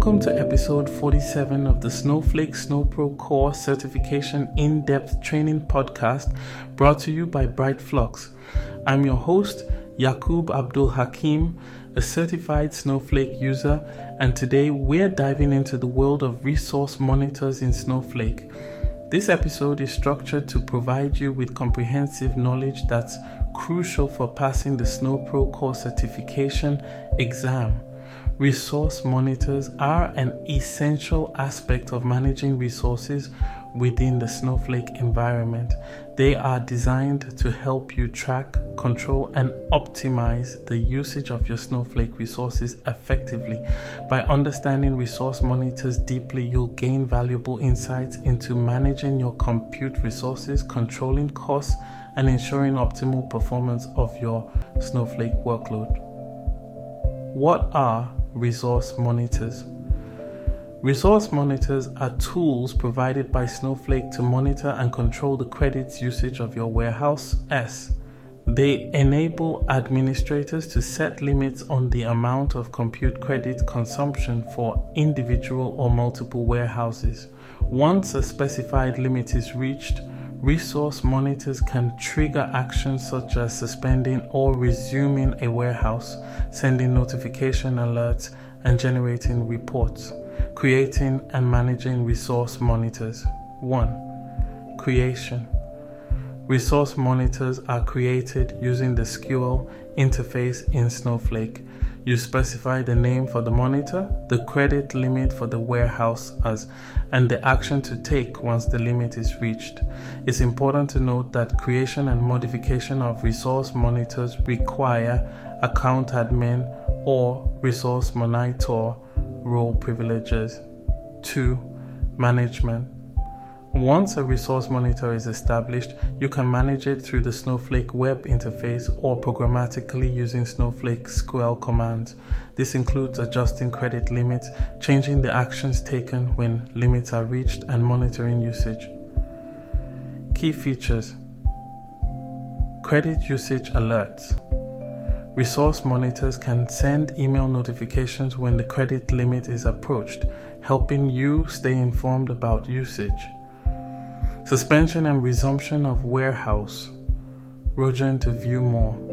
Welcome to episode 47 of the Snowflake SnowPro Core Certification In-Depth Training Podcast, brought to you by BrightFlux. I'm your host, Yakub Abdul Hakim, a certified Snowflake user, and today we're diving into the world of resource monitors in Snowflake. This episode is structured to provide you with comprehensive knowledge that's crucial for passing the SnowPro Core Certification exam. Resource monitors are an essential aspect of managing resources within the Snowflake environment. They are designed to help you track, control, and optimize the usage of your Snowflake resources effectively. By understanding resource monitors deeply, you'll gain valuable insights into managing your compute resources, controlling costs, and ensuring optimal performance of your Snowflake workload. What are resource monitors? Resource monitors are tools provided by Snowflake to monitor and control the credits usage of your warehouse. They enable administrators to set limits on the amount of compute credit consumption for individual or multiple warehouses. Once a specified limit is reached, resource monitors can trigger actions such as suspending or resuming a warehouse, sending notification alerts, and generating reports. Creating and managing resource monitors. 1. Creation. Resource monitors are created using the SQL interface in Snowflake. You specify the name for the monitor, the credit limit for the warehouse, and the action to take once the limit is reached. It's important to note that creation and modification of resource monitors require account admin or resource monitor role privileges. 2. Management. Once a resource monitor is established, you can manage it through the Snowflake web interface or programmatically using Snowflake SQL commands. This includes adjusting credit limits, changing the actions taken when limits are reached, and monitoring usage. Key features. Credit usage alerts. Resource monitors can send email notifications when the credit limit is approached, helping you stay informed about usage. Suspension and resumption of warehouse. Roger to view more.